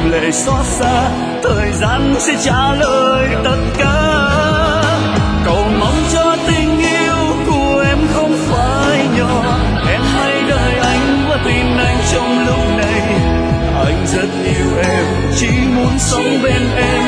dòng lệ xót xa, thời gian sẽ trả lời tất cả. Cầu mong cho tình yêu của em không phải nhỏ, em hãy đợi anh và tin anh trong lúc này. Anh rất yêu em, chỉ muốn sống bên em